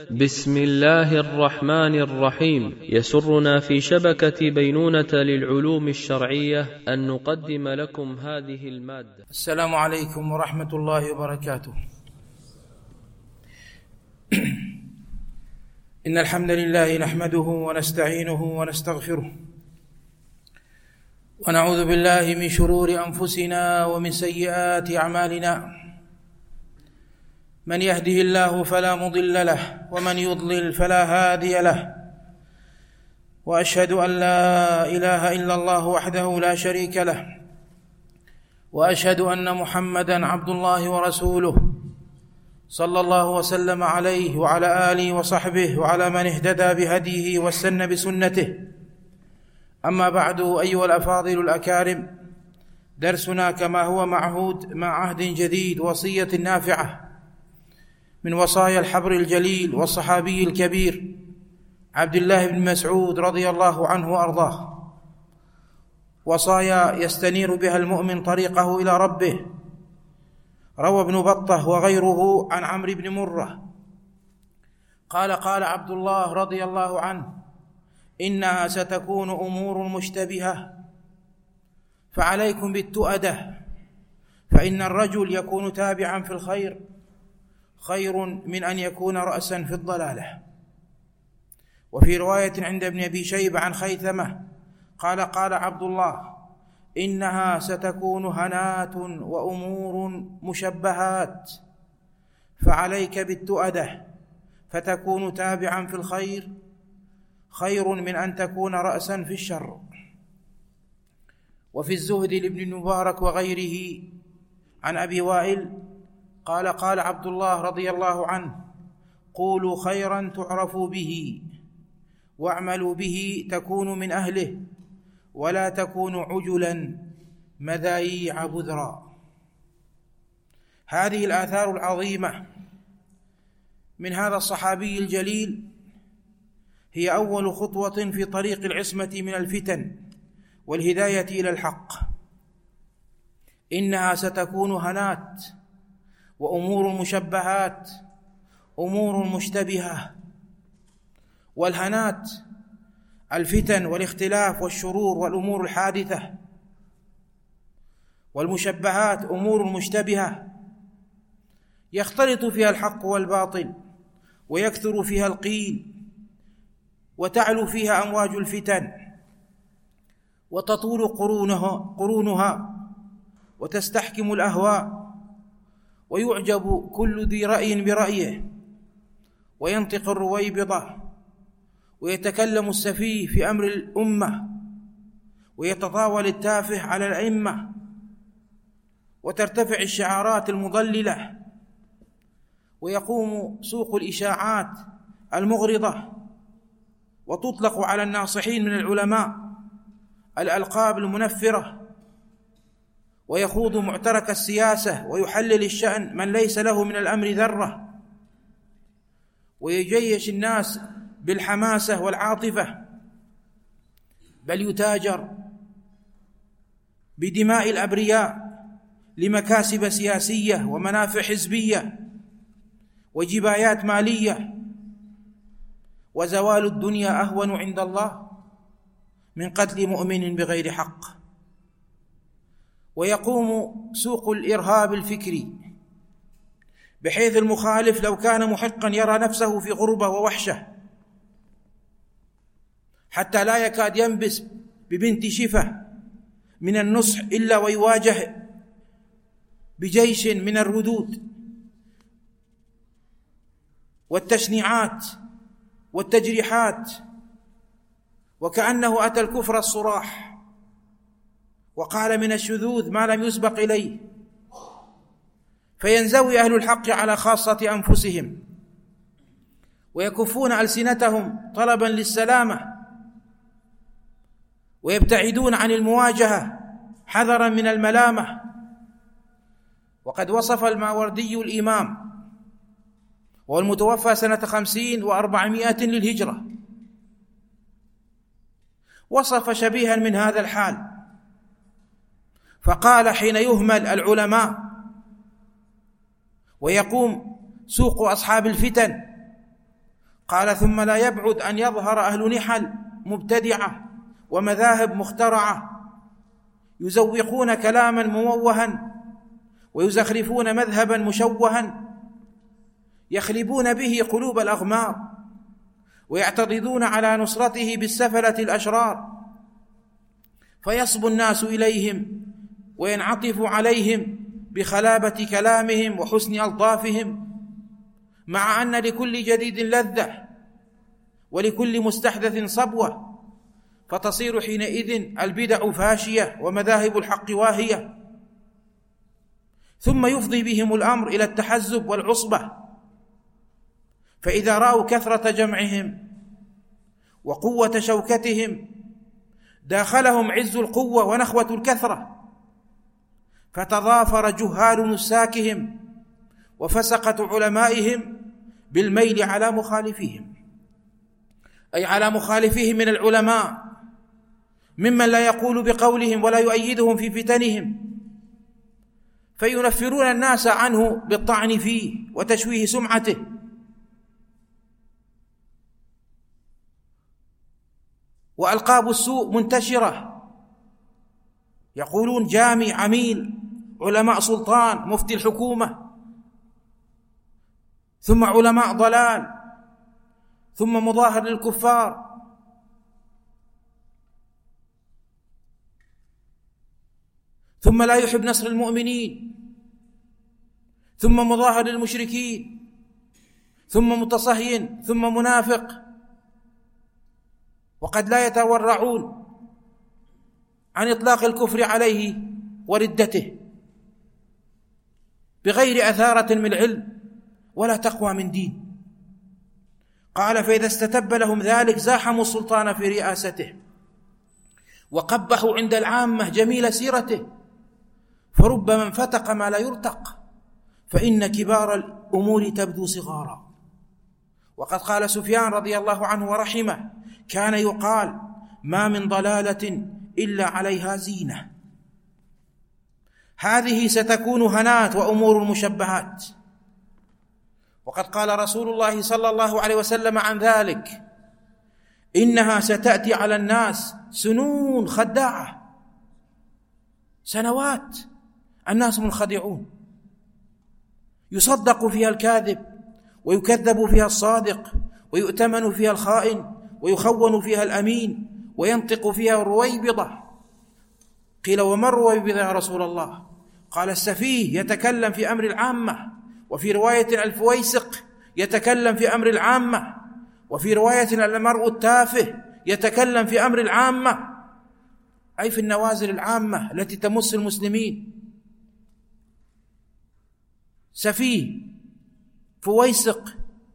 بسم الله الرحمن الرحيم. يسرنا في شبكة بينونة للعلوم الشرعية أن نقدم لكم هذه المادة. السلام عليكم ورحمة الله وبركاته. إن الحمد لله نحمده ونستعينه ونستغفره، ونعوذ بالله من شرور أنفسنا ومن سيئات أعمالنا. من يهده الله فلا مضل له، ومن يضلل فلا هادي له. وأشهد أن لا إله إلا الله وحده لا شريك له، وأشهد أن محمدًا عبد الله ورسوله، صلى الله وسلم عليه وعلى آله وصحبه وعلى من اهتدى بهديه واستنى بسنته. أما بعد، أيها الأفاضل الأكارم، درسنا كما هو معهود مع عهد جديد، وصية نافعة من وصايا الحبر الجليل والصحابي الكبير عبد الله بن مسعود رضي الله عنه وأرضاه، وصايا يستنير بها المؤمن طريقه إلى ربه. روى ابن بطة وغيره عن عمرو بن مرة قال عبد الله رضي الله عنه: إنها ستكون أمور مشتبهة، فعليكم بالتؤدة، فإن الرجل يكون تابعا في الخير خير من أن يكون رأسا في الضلالة. وفي رواية عند ابن أبي شيبة عن خيثمة قال عبد الله: إنها ستكون هنات وأمور مشبهات، فعليك بالتؤدة، فتكون تابعا في الخير خير من أن تكون رأسا في الشر. وفي الزهد لابن المبارك وغيره عن أبي وائل قال عبد الله رضي الله عنه: قولوا خيرا تعرفوا به، واعملوا به تكونوا من أهله، ولا تكونوا عجلا مذايع بذرا. هذه الآثار العظيمة من هذا الصحابي الجليل هي أول خطوة في طريق العصمة من الفتن والهداية إلى الحق. إنها ستكون هنات وأمور مشبهات، أمور مشتبهة. والهنات الفتن والاختلاف والشرور والأمور الحادثة، والمشبهات أمور مشتبهة يختلط فيها الحق والباطل، ويكثر فيها القيل، وتعلو فيها أمواج الفتن، وتطول قرونها، وتستحكم الأهواء، ويعجب كل ذي رأي برأيه، وينطق الرويبضة، ويتكلم السفيه في أمر الأمة، ويتطاول التافه على الأئمة، وترتفع الشعارات المضللة، ويقوم سوق الإشاعات المغرضة، وتطلق على الناصحين من العلماء الألقاب المنفرة، ويخوض معترك السياسة ويحلل الشأن من ليس له من الأمر ذرة، ويجيش الناس بالحماسة والعاطفة، بل يتاجر بدماء الأبرياء لمكاسب سياسية ومنافع حزبية وجبايات مالية. وزوال الدنيا أهون عند الله من قتل مؤمن بغير حق. ويقوم سوق الإرهاب الفكري، بحيث المخالف لو كان محقا يرى نفسه في غربة ووحشة، حتى لا يكاد ينبس ببنت شفة من النصح إلا ويواجه بجيش من الردود والتشنيعات والتجريحات، وكأنه أتى الكفر الصراح وقال من الشذوذ ما لم يسبق إليه. فينزوي أهل الحق على خاصة أنفسهم، ويكفون ألسنتهم طلبا للسلامة، ويبتعدون عن المواجهة حذرا من الملامة. وقد وصف الماوردي الإمام، والمتوفى سنة 50 و400 للهجرة، وصف شبيها من هذا الحال، فقال: حين يهمل العلماء ويقوم سوق أصحاب الفتن قال: ثم لا يبعد أن يظهر أهل نحل مبتدعة ومذاهب مخترعة يزوقون كلاما مموها ويزخرفون مذهبا مشوها يخلبون به قلوب الأغمار ويعترضون على نصرته بالسفلة الأشرار، فيصبو الناس إليهم وينعطف عليهم بخلابة كلامهم وحسن ألطافهم، مع أن لكل جديد لذة ولكل مستحدث صبوة، فتصير حينئذ البدع فاشية ومذاهب الحق واهية. ثم يفضي بهم الأمر إلى التحزب والعصبة، فإذا رأوا كثرة جمعهم وقوة شوكتهم داخلهم عز القوة ونخوة الكثرة، فتضافر جهال نساكهم وفسقة علمائهم بالميل على مخالفيهم، أي على مخالفيهم من العلماء، ممن لا يقول بقولهم ولا يؤيدهم في فتنهم، فينفرون الناس عنه بالطعن فيه وتشويه سمعته. وألقاب السوء منتشرة، يقولون جامي، عميل، علماء سلطان، مفتي الحكومة، ثم علماء ضلال، ثم مظاهر للكفار. ثم لا يحب نصر المؤمنين، ثم مظاهر للمشركين، ثم متصهين، ثم منافق. وقد لا يتورعون عن إطلاق الكفر عليه وردته بغير أثارة من علم ولا تقوى من دين. قال: فإذا استتب لهم ذلك زاحموا السلطان في رئاسته وقبحوا عند العامة جميل سيرته، فربما انفتق ما لا يرتق، فإن كبار الأمور تبدو صغارا. وقد قال سفيان رضي الله عنه ورحمه: كان يقال: ما من ضلالة إلا عليها زينة. هذه ستكون هنات وأمور مشبهات. وقد قال رسول الله صلى الله عليه وسلم عن ذلك: إنها ستأتي على الناس سنون خداعة، سنوات الناس منخدعون، يصدق فيها الكاذب ويكذب فيها الصادق ويؤتمن فيها الخائن ويخون فيها الأمين وينطق فيها الرويبضة. قيل: وما الرويبضة يا رسول الله؟ قال: السفيه يتكلم في أمر العامة، وفي رواية الفويسق يتكلم في أمر العامة، وفي رواية المرء التافه يتكلم في أمر العامة، أي في النوازل العامة التي تمس المسلمين. سفيه، فويسق،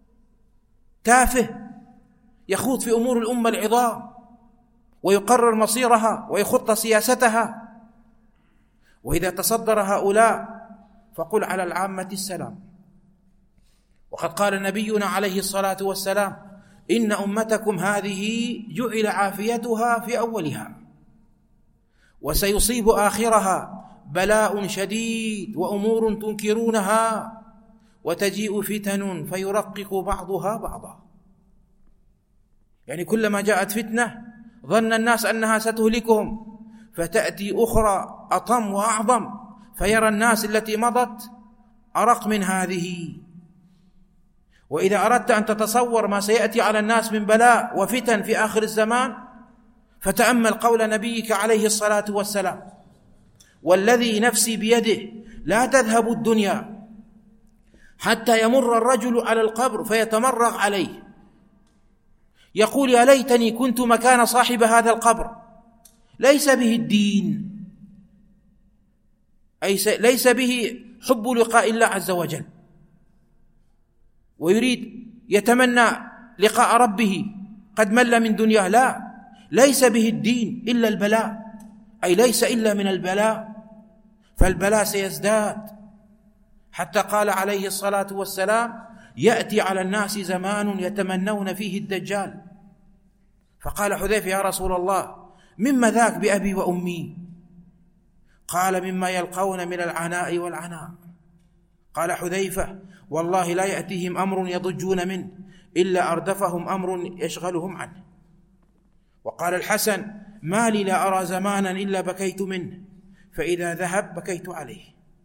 تافه، يخوض في أمور الأمة العظام ويقرر مصيرها ويخط سياستها. وإذا تصدر هؤلاء فقل على العامة السلام. وقد قال نبينا عليه الصلاة والسلام: إن أمتكم هذه جعل عافيتها في أولها وسيصيب آخرها بلاء شديد وأمور تنكرونها وتجيء فتن فيرقق بعضها بعضا. يعني كلما جاءت فتنة ظن الناس أنها ستهلكهم، فتأتي أخرى أطم وأعظم، فيرى الناس التي مضت أرق من هذه. وإذا أردت أن تتصور ما سيأتي على الناس من بلاء وفتن في آخر الزمان، فتأمل قول نبيك عليه الصلاة والسلام: والذي نفسي بيده لا تذهب الدنيا حتى يمر الرجل على القبر فيتمرغ عليه يقول: يا ليتني كنت مكان صاحب هذا القبر. ليس به الدين، أي ليس به حب لقاء الله عز وجل، ويريد يتمنى لقاء ربه، قد مل من دنياه. لا، ليس به الدين إلا البلاء، أي ليس إلا من البلاء، فالبلاء سيزداد. حتى قال عليه الصلاة والسلام: يأتي على الناس زمان يتمنون فيه الدجال. فقال حذيفة: يا رسول الله، مما ذاك بأبي وأمي؟ قال: مما يلقون من العناء والعناء. قال حذيفة: والله لا يأتيهم أمر يضجون منه إلا أردفهم أمر يشغلهم عنه. وقال الحسن: ما لي لا أرى زمانا إلا بكيت منه، فإذا ذهب بكيت عليه.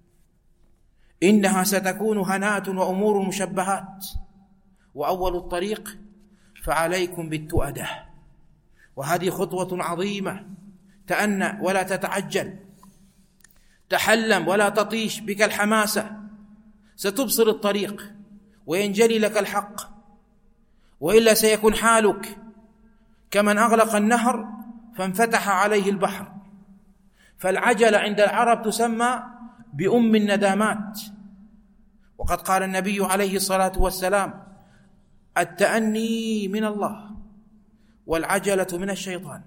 إنها ستكون هنات وأمور مشبهات، وأول الطريق فعليكم بالتؤدة. وهذه خطوة عظيمة، تأنى ولا تتعجل، تحلم ولا تطيش بك الحماسة، ستبصر الطريق وينجلي لك الحق، وإلا سيكون حالك كمن أغلق النهر فانفتح عليه البحر. فالعجلة عند العرب تسمى بأم الندامات. وقد قال النبي عليه الصلاة والسلام: التأني من الله والعجلة من الشيطان.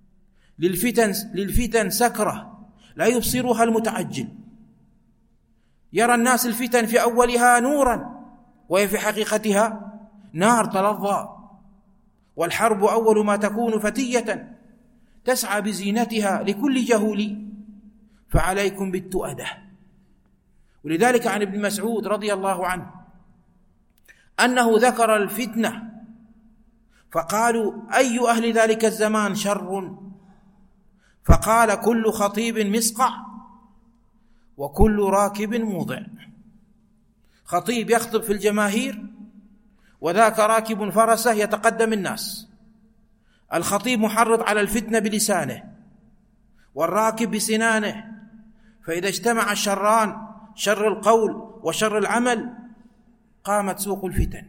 للفتن سكرة لا يبصرها المتعجل. يرى الناس الفتن في أولها نورا، وهي في حقيقتها نار تلظى. والحرب أول ما تكون فتية تسعى بزينتها لكل جهول، فعليكم بالتؤدة. ولذلك عن ابن مسعود رضي الله عنه أنه ذكر الفتنة فقالوا: أي أهل ذلك الزمان شر؟ فقال: كل خطيب مسقع وكل راكب موضع. خطيب يخطب في الجماهير، وذاك راكب فرسه يتقدم الناس. الخطيب محرض على الفتنة بلسانه، والراكب بسنانه، فإذا اجتمع الشران، شر القول وشر العمل، قامت سوق الفتن.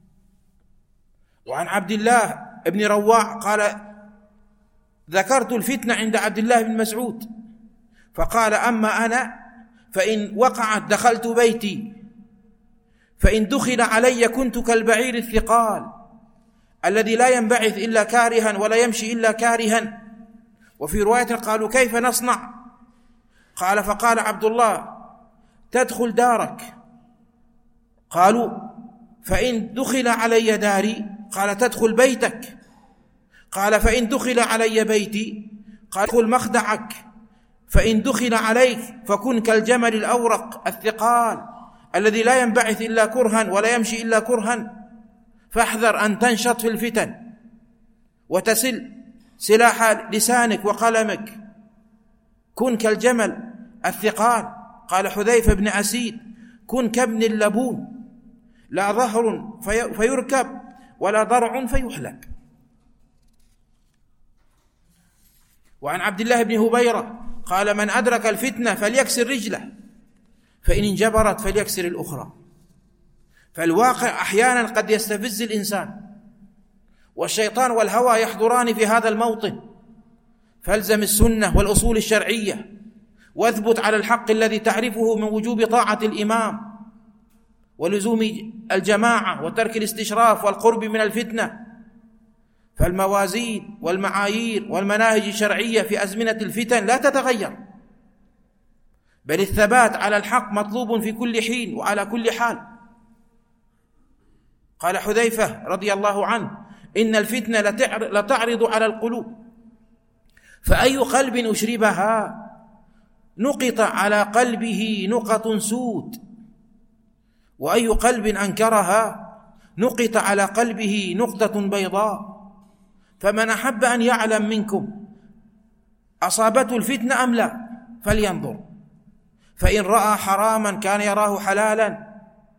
وعن عبد الله بن رواع قال: ذكرت الفتنة عند عبد الله بن مسعود فقال: أما أنا فإن وقعت دخلت بيتي، فإن دخل علي كنت كالبعير الثقال الذي لا ينبعث إلا كارها ولا يمشي إلا كارها. وفي رواية قالوا: كيف نصنع؟ قال: فقال عبد الله: تدخل دارك. قالوا: فإن دخل علي داري؟ قال: تدخل بيتك. قال: فإن دخل علي بيتي؟ قال: ادخل مخدعك. فإن دخل عليك فكن كالجمل الأورق الثقال الذي لا ينبعث إلا كرها ولا يمشي إلا كرها، فاحذر أن تنشط في الفتن وتسل سلاح لسانك وقلمك. كن كالجمل الثقال. قال حذيفة بن أسيد: كن كابن اللبون، لا ظهر فيركب ولا ضرع فيحلب. وعن عبد الله بن هبيرة قال: من أدرك الفتنة فليكسر رجله، فإن انجبرت فليكسر الأخرى. فالواقع أحيانا قد يستفز الإنسان، والشيطان والهوى يحضران في هذا الموطن. فالزم السنة والأصول الشرعية، واثبت على الحق الذي تعرفه من وجوب طاعة الإمام ولزوم الجماعة وترك الاستشراف والقرب من الفتنة. فالموازين والمعايير والمناهج الشرعية في أزمنة الفتن لا تتغير، بل الثبات على الحق مطلوب في كل حين وعلى كل حال. قال حذيفة رضي الله عنه: إن الفتنة لتعرض على القلوب، فأي قلب أشربها نقط على قلبه نقط سود، وأي قلب أنكرها نقط على قلبه نقطة بيضاء. فمن أحب أن يعلم منكم أصابته الفتنة أم لا فلينظر، فإن رأى حراما كان يراه حلالا،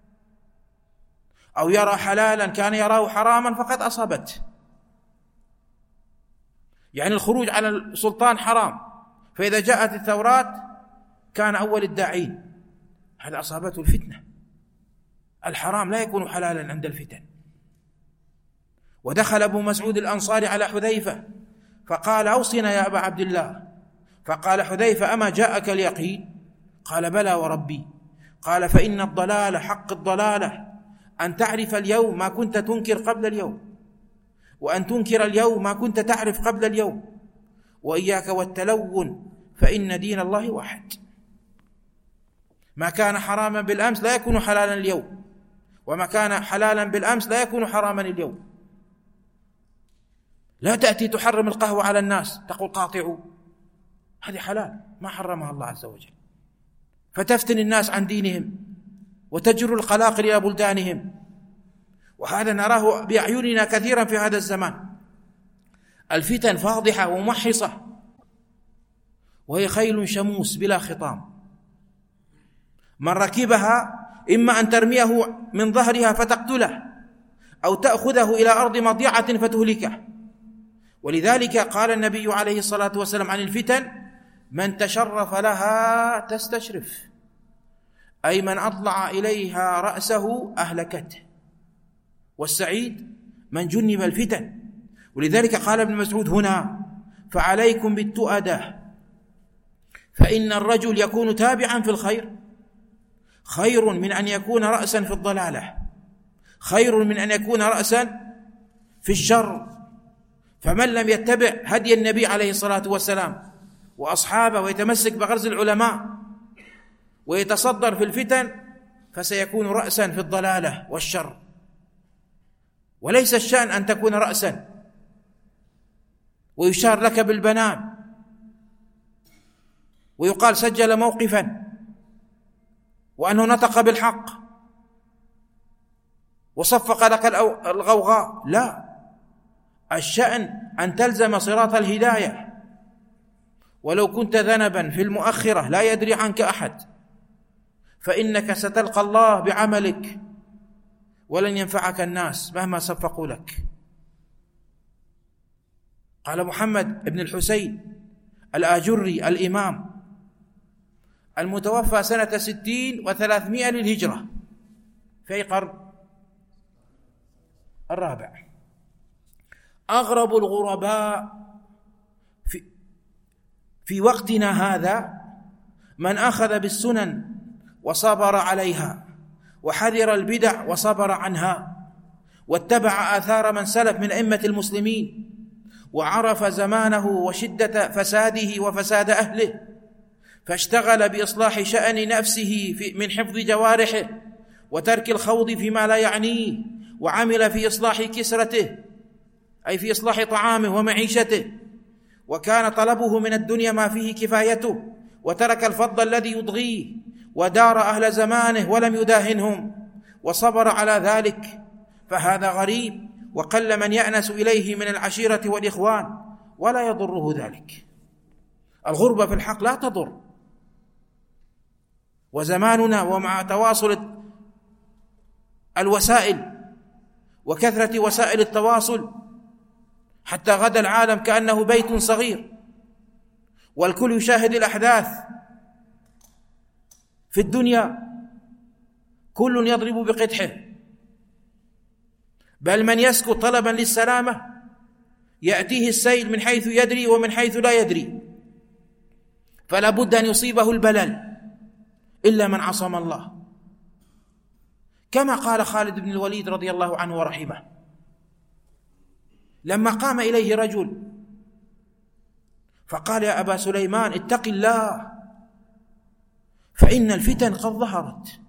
أو يرى حلالا كان يراه حراما، فقد أصابته. يعني الخروج على السلطان حرام، فإذا جاءت الثورات كان أول الداعين، هذا أصابته الفتنة. الحرام لا يكون حلالا عند الفتن. ودخل أبو مسعود الأنصاري على حذيفة فقال: أوصنا يا أبا عبد الله. فقال حذيفة: أما جاءك اليقين؟ قال: بلى وربي. قال: فإن الضلال حق الضلالة أن تعرف اليوم ما كنت تنكر قبل اليوم، وأن تنكر اليوم ما كنت تعرف قبل اليوم، وإياك والتلون فإن دين الله واحد. ما كان حراما بالأمس لا يكون حلالا اليوم، وما كان حلالا بالأمس لا يكون حراما اليوم. لا تأتي تحرم القهوة على الناس تقول قاطعوا، هذه حلال ما حرمها الله عز وجل، فتفتن الناس عن دينهم وتجر القلاقل إلى بلدانهم. وهذا نراه بأعيننا كثيرا في هذا الزمان. الفتن فاضحة ومحصة، وهي خيل شموس بلا خطام، من ركبها إما أن ترميه من ظهرها فتقتله، أو تأخذه إلى أرض مضيعة فتهلكه. ولذلك قال النبي عليه الصلاة والسلام عن الفتن: من تشرف لها تستشرف، أي من أطلع إليها رأسه أهلكته. والسعيد من جنب الفتن. ولذلك قال ابن مسعود هنا: فعليكم بالتؤدة، فإن الرجل يكون تابعا في الخير خير من أن يكون رأسا في الضلالة، خير من أن يكون رأسا في الشر. فمن لم يتبع هدي النبي عليه الصلاة والسلام وأصحابه ويتمسك بغرز العلماء ويتصدر في الفتن فسيكون رأسا في الضلالة والشر. وليس الشأن أن تكون رأسا ويشار لك بالبنان ويقال سجل موقفا وأنه نطق بالحق وصفق لك الغوغاء. لا، الشأن أن تلزم صراط الهداية، ولو كنت ذنبا في المؤخرة لا يدري عنك أحد، فإنك ستلقى الله بعملك ولن ينفعك الناس مهما صفقوا لك. قال محمد بن الحسين الآجري الإمام المتوفى سنة 60 و300 للهجرة في قرن الرابع: أغرب الغرباء في وقتنا هذا من أخذ بالسنن وصبر عليها، وحذر البدع وصبر عنها، واتبع آثار من سلف من أئمة المسلمين، وعرف زمانه وشدة فساده وفساد أهله، فاشتغل بإصلاح شأن نفسه من حفظ جوارحه وترك الخوض فيما لا يعنيه، وعمل في إصلاح كسرته أي في إصلاح طعامه ومعيشته، وكان طلبه من الدنيا ما فيه كفايته، وترك الفضل الذي يضغيه، ودار أهل زمانه ولم يداهنهم، وصبر على ذلك. فهذا غريب، وقل من يأنس إليه من العشيرة والإخوان ولا يضره ذلك. الغربة في الحق لا تضر. وزماننا ومع تواصل الوسائل وكثرة وسائل التواصل حتى غدا العالم كأنه بيت صغير، والكل يشاهد الأحداث في الدنيا، كل يضرب بقدحه، بل من يسكت طلبا للسلامة يأتيه السيل من حيث يدري ومن حيث لا يدري، فلا بد أن يصيبه البلل إلا من عصم الله، كما قال خالد بن الوليد رضي الله عنه ورحمه لما قام إليه رجل فقال: يا أبا سليمان اتق الله فإن الفتن قد ظهرت.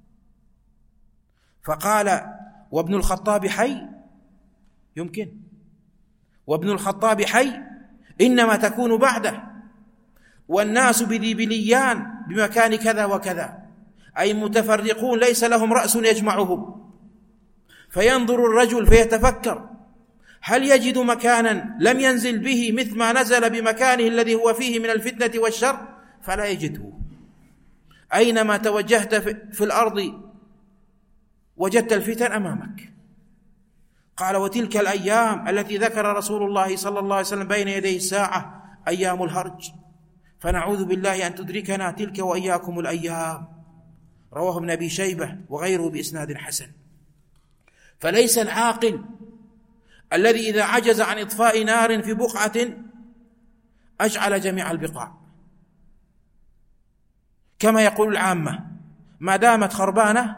فقال: وابن الخطاب حي؟ يمكن. وابن الخطاب حي إنما تكون بعده، والناس بذي بليان بمكان كذا وكذا، أي متفرقون ليس لهم رأس يجمعهم. فينظر الرجل فيتفكر هل يجد مكانا لم ينزل به مثل ما نزل بمكانه الذي هو فيه من الفتنة والشر، فلا يجده. أينما توجهت في الأرض وجدت الفتن أمامك. قال: وتلك الأيام التي ذكر رسول الله صلى الله عليه وسلم بين يدي الساعة أيام الهرج، فنعوذ بالله أن تدركنا تلك وإياكم الأيام. رواه ابن أبي شيبة وغيره بإسناد حسن. فليس العاقل الذي إذا عجز عن إطفاء نار في بقعة أجعل جميع البقاع، كما يقول العامة: ما دامت خربانة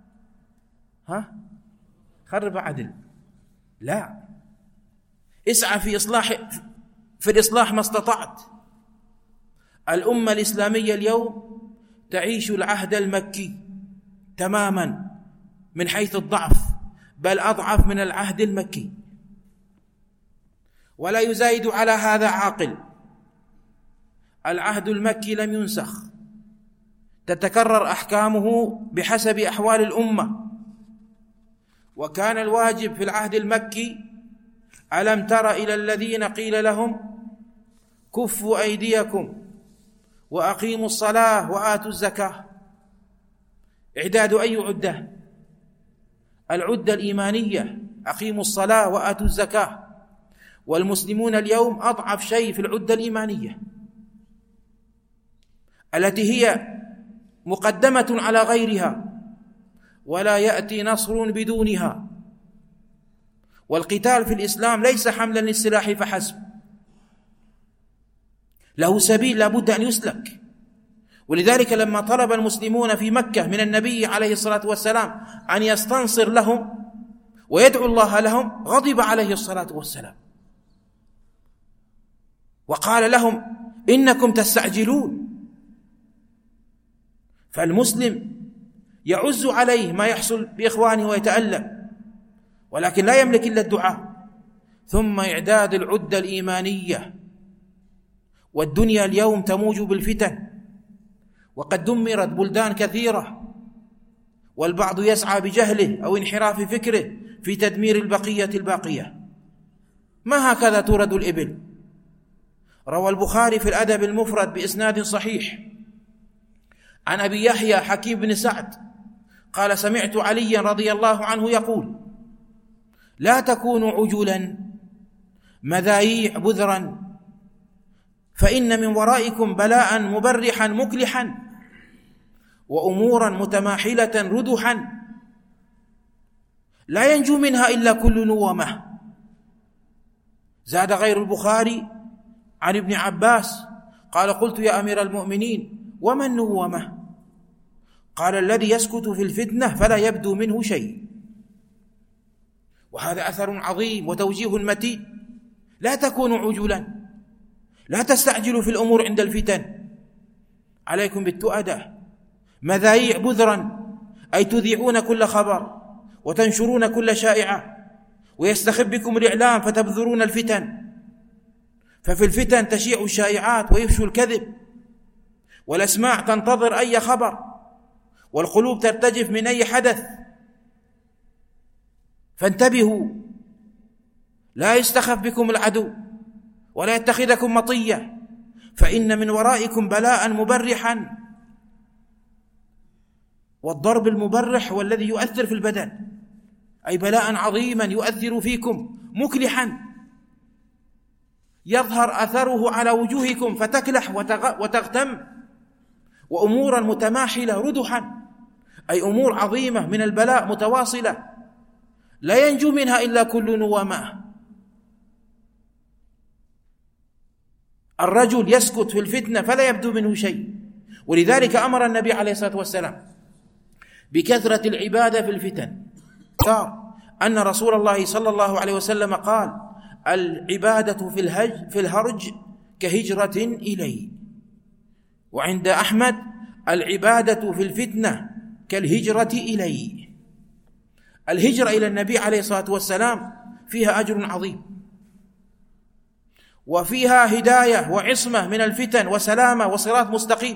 خرب عدل. لا، اسعى في الإصلاح ما استطعت. الأمة الإسلامية اليوم تعيش العهد المكي تماما من حيث الضعف، بل أضعف من العهد المكي. ولا يزايد على هذا عاقل. العهد المكي لم ينسخ، تتكرر أحكامه بحسب أحوال الأمة، وكان الواجب في العهد المكي: ألم تر إلى الذين قيل لهم كفوا أيديكم وأقيموا الصلاة وآتوا الزكاة. إعداد أي عدة؟ العدة الإيمانية، أقيموا الصلاة وآتوا الزكاة. والمسلمون اليوم أضعف شيء في العدة الإيمانية التي هي مقدمة على غيرها، ولا يأتي نصر بدونها. والقتال في الإسلام ليس حملا للسلاح فحسب، له سبيل لا بد أن يسلك. ولذلك لما طلب المسلمون في مكة من النبي عليه الصلاة والسلام أن يستنصر لهم ويدعو الله لهم، غضب عليه الصلاة والسلام وقال لهم: إنكم تستعجلون. فالمسلم يعز عليه ما يحصل بإخوانه ويتألم، ولكن لا يملك إلا الدعاء، ثم إعداد العدة الإيمانية. والدنيا اليوم تموج بالفتن، وقد دمرت بلدان كثيرة، والبعض يسعى بجهله أو انحراف فكره في تدمير البقية الباقية. ما هكذا تورد الإبل. روى البخاري في الأدب المفرد بإسناد صحيح عن أبي يحيى حكيم بن سعد قال: سمعت عليا رضي الله عنه يقول: لا تكونوا عجلا مذايع بذرا، فإن من ورائكم بلاء مبرحا مكلحا، وأمورا متماحلة ردحا، لا ينجو منها إلا كل نومة. زاد غير البخاري عن ابن عباس قال: قلت يا أمير المؤمنين وما النومة؟ قال: الذي يسكت في الفتنة فلا يبدو منه شيء. وهذا أثر عظيم وتوجيه متين. لا تكونوا عجلا، لا تستعجلوا في الأمور عند الفتن، عليكم بالتؤدة. مذايع بذرا أي تذيعون كل خبر وتنشرون كل شائعة، ويستخب بكم الإعلام فتبذرون الفتن. ففي الفتن تشيع الشائعات ويفشو الكذب، والأسماع تنتظر أي خبر، والقلوب ترتجف من أي حدث. فانتبهوا، لا يستخف بكم العدو ولا يتخذكم مطية، فإن من ورائكم بلاء مبرحا. والضرب المبرح هو الذي يؤثر في البدن، أي بلاء عظيما يؤثر فيكم مكلحا، يظهر أثره على وجوهكم فتكلح وتغتم. وأمورا متماحلة ردحا، أي أمور عظيمة من البلاء متواصلة لا ينجو منها إلا كل نوامة. الرجل يسكت في الفتنة فلا يبدو منه شيء، ولذلك أمر النبي عليه الصلاة والسلام بكثرة العبادة في الفتن. أن رسول الله صلى الله عليه وسلم قال: العبادة في الهرج كهجرة إلي. وعند أحمد: العبادة في الفتنة كالهجرة إلي. الهجرة إلى النبي عليه الصلاة والسلام فيها أجر عظيم، وفيها هداية وعصمة من الفتن وسلامة وصراط مستقيم.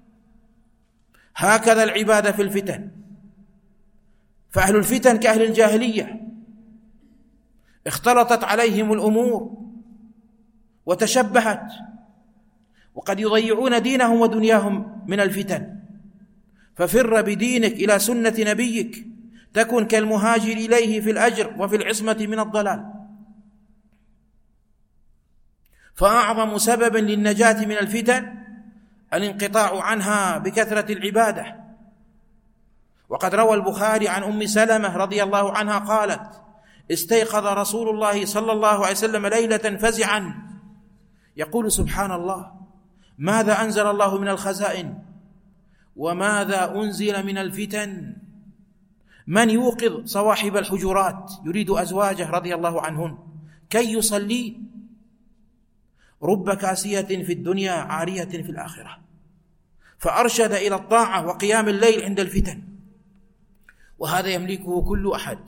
هكذا العبادة في الفتن. فأهل الفتن كأهل الجاهلية، اختلطت عليهم الأمور وتشبهت، وقد يضيعون دينهم ودنياهم من الفتن. ففر بدينك إلى سنة نبيك تكن كالمهاجر إليه في الأجر وفي العصمة من الضلال. فأعظم سبب للنجاة من الفتن الانقطاع عنها بكثرة العبادة. وقد روى البخاري عن أم سلمة رضي الله عنها قالت: استيقظ رسول الله صلى الله عليه وسلم ليلة فزعا يقول: سبحان الله، ماذا أنزل الله من الخزائن وماذا أنزل من الفتن؟ من يوقظ صواحب الحجرات يريد أزواجه رضي الله عنهن كي يصلي؟ رب كاسية في الدنيا عارية في الآخرة. فأرشد إلى الطاعة وقيام الليل عند الفتن، وهذا يملكه كل أحد.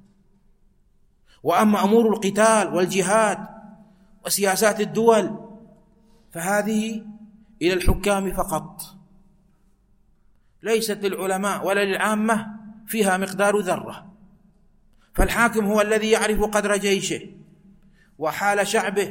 وأما أمور القتال والجهاد وسياسات الدول فهذه إلى الحكام فقط، ليست للعلماء ولا للعامة فيها مقدار ذرة. فالحاكم هو الذي يعرف قدر جيشه وحال شعبه.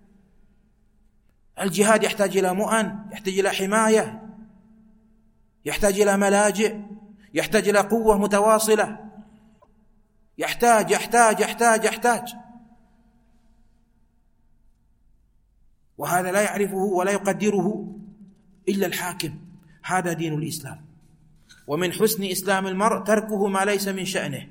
الجهاد يحتاج إلى مؤن، يحتاج إلى حماية، يحتاج إلى ملاجئ، يحتاج إلى قوة متواصلة، يحتاج يحتاج يحتاج يحتاج وهذا لا يعرفه ولا يقدره إلا الحاكم. هذا دين الإسلام. ومن حسن إسلام المرء تركه ما ليس من شأنه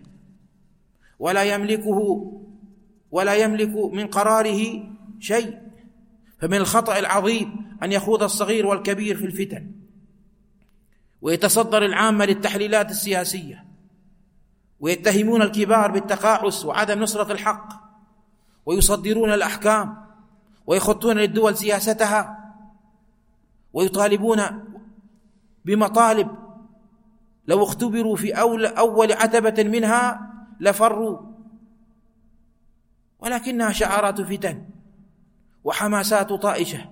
ولا يملك من قراره شيء. فمن الخطأ العظيم أن يخوض الصغير والكبير في الفتن، ويتصدر العامة للتحليلات السياسية، ويتهمون الكبار بالتقاعس وعدم نصرة الحق، ويصدرون الأحكام، ويخطون للدول سياستها، ويطالبون بمطالب لو اختبروا في أول عتبة منها لفروا، ولكنها شعارات فتن وحماسات طائشة.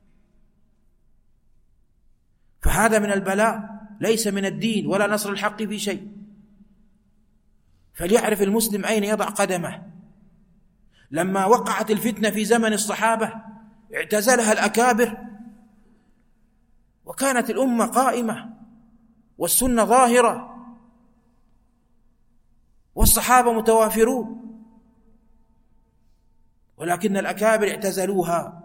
فهذا من البلاء، ليس من الدين ولا نصر الحق في شيء. فليعرف المسلم أين يضع قدمه. لما وقعت الفتنة في زمن الصحابة اعتزلها الأكابر، وكانت الأمة قائمة والسنة ظاهرة والصحابة متوافرون، ولكن الأكابر اعتزلوها.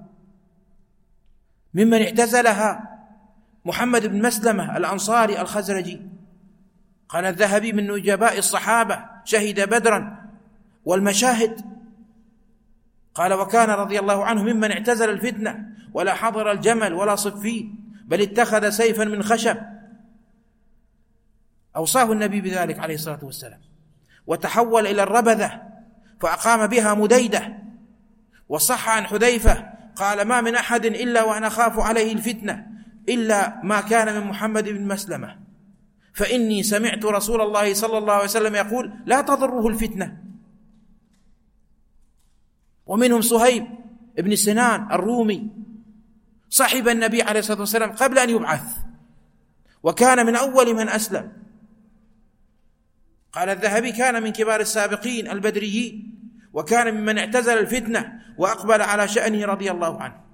ممن اعتزلها محمد بن مسلمة الأنصاري الخزرجي، قال الذهبي من نجباء الصحابة، شهد بدرا والمشاهد. قال وكان رضي الله عنه ممن اعتزل الفتنة ولا حضر الجمل ولا صفين، بل اتخذ سيفا من خشب، أوصاه النبي بذلك عليه الصلاة والسلام، وتحول إلى الربذة فأقام بها مديدة. وصح عن حذيفة قال ما من أحد إلا وأنا خاف عليه الفتنة إلا ما كان من محمد بن مسلمة، فإني سمعت رسول الله صلى الله عليه وسلم يقول لا تضره الفتنة. ومنهم صهيب بن سنان الرومي، صحب النبي عليه الصلاة والسلام قبل أن يبعث، وكان من أول من أسلم. قال الذهبي كان من كبار السابقين البدريين، وكان ممن اعتزل الفتنة وأقبل على شأنه رضي الله عنه.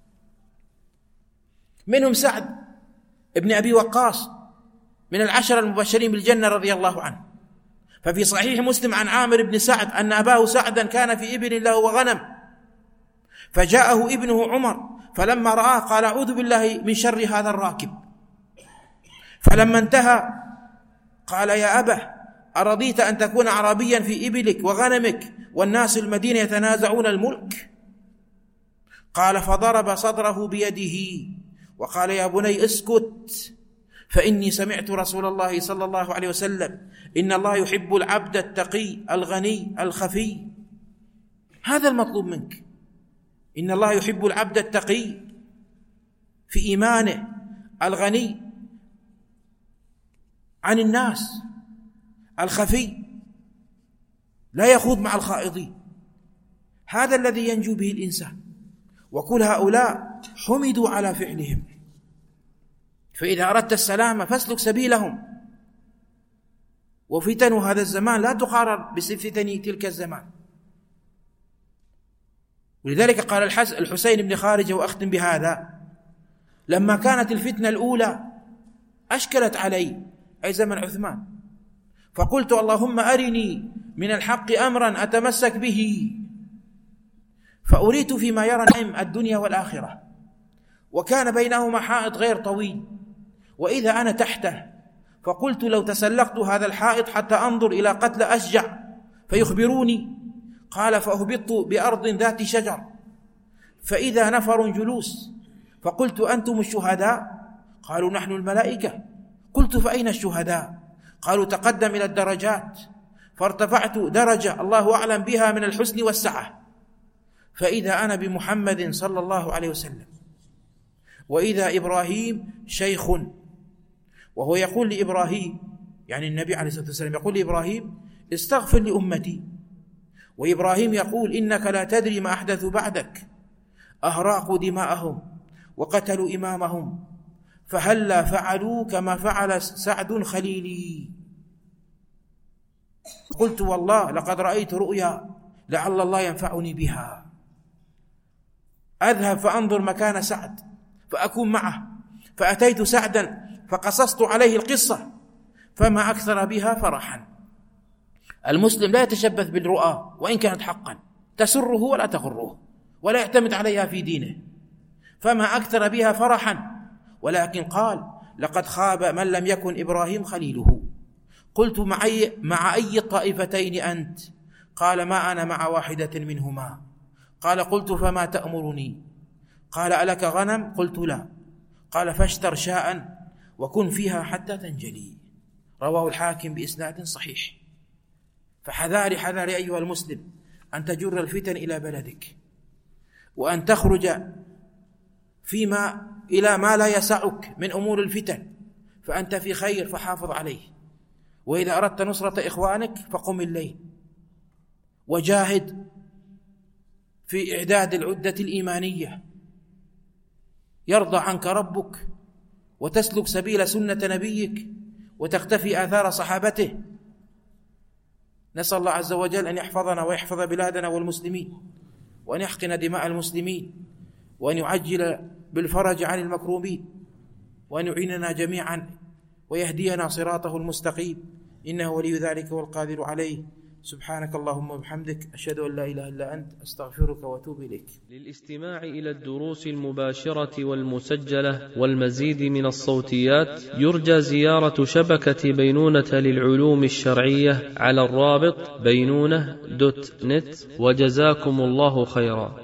منهم سعد ابن أبي وقاص من العشر المبشرين بالجنة رضي الله عنه. ففي صحيح مسلم عن عامر بن سعد أن أباه سعدا كان في إبل له وغنم، فجاءه ابنه عمر فلما رآه قال أعوذ بالله من شر هذا الراكب. فلما انتهى قال يا أبه أرضيت أن تكون عربيا في إبلك وغنمك والناس المدينة يتنازعون الملك؟ قال فضرب صدره بيده وقال يا بني اسكت، فإني سمعت رسول الله صلى الله عليه وسلم إن الله يحب العبد التقي الغني الخفي. هذا المطلوب منك، إن الله يحب العبد التقي في إيمانه الغني عن الناس الخفي لا يخوض مع الخائضين. هذا الذي ينجو به الإنسان، وكل هؤلاء حمدوا على فعلهم. فإذا أردت السلامة فاسلك سبيلهم. وفتن هذا الزمان لا تقارن بفتن تلك الزمان. ولذلك قال الحسين بن خارجة وأختم بهذا: لما كانت الفتنة الأولى أشكلت علي، أي زمن عثمان، فقلت اللهم أرني من الحق أمرا أتمسك به، فأريت فيما يرى نعم الدنيا والآخرة، وكان بينهما حائط غير طويل، وإذا أنا تحته، فقلت لو تسلقت هذا الحائط حتى أنظر إلى قتل أشجع فيخبروني. قال فأهبطت بأرض ذات شجر، فإذا نفر جلوس، فقلت أنتم الشهداء؟ قالوا نحن الملائكة. قلت فأين الشهداء؟ قالوا تقدم إلى الدرجات، فارتفعت درجة الله أعلم بها من الحسن والسعة، فإذا أنا بمحمد صلى الله عليه وسلم، وإذا إبراهيم شيخ، وهو يقول لإبراهيم، يعني النبي عليه الصلاة والسلام يقول لإبراهيم استغفر لأمتي، وإبراهيم يقول إنك لا تدري ما أحدث بعدك، أهراقوا دماءهم وقتلوا إمامهم، فهلا فعلوا كما فعل سعد خليلي. قلت والله لقد رأيت رؤيا لعل الله ينفعني بها، أذهب فأنظر مكان سعد فأكون معه، فأتيت سعدا فقصصت عليه القصة فما أكثر بها فرحا. المسلم لا يتشبث بالرؤى وإن كانت حقا، تسره ولا تغره ولا يعتمد عليها في دينه، فما أكثر بها فرحا. ولكن قال لقد خاب من لم يكن إبراهيم خليله. قلت مع أي الطائفتين أنت؟ قال ما أنا مع واحدة منهما. قال قلت فما تأمرني؟ قال ألك غنم؟ قلت لا. قال فاشتر شاء وكن فيها حتى تنجلي. رواه الحاكم بإسناد صحيح. فحذاري حذاري أيها المسلم أن تجر الفتن إلى بلدك، وأن تخرج إلى ما لا يسعك من أمور الفتن، فأنت في خير فحافظ عليه. وإذا أردت نصرة إخوانك فقم الليل وجاهد في إعداد العدة الإيمانية، يرضى عنك ربك وتسلك سبيل سنة نبيك وتختفي آثار صحابته. نسأل الله عز وجل أن يحفظنا ويحفظ بلادنا والمسلمين، وأن يحقن دماء المسلمين، وأن يعجل بالفرج عن المكروبين، وأن يعيننا جميعا ويهدينا صراطه المستقيم، إنه ولي ذلك والقادر عليه. سبحانك اللهم وبحمدك، أشهد أن لا إله إلا أنت، أستغفرك وأتوب إليك. للاستماع إلى الدروس المباشرة والمسجلة والمزيد من الصوتيات يرجى زيارة شبكة بينونة للعلوم الشرعية على الرابط بينونة.net. وجزاكم الله خيرا.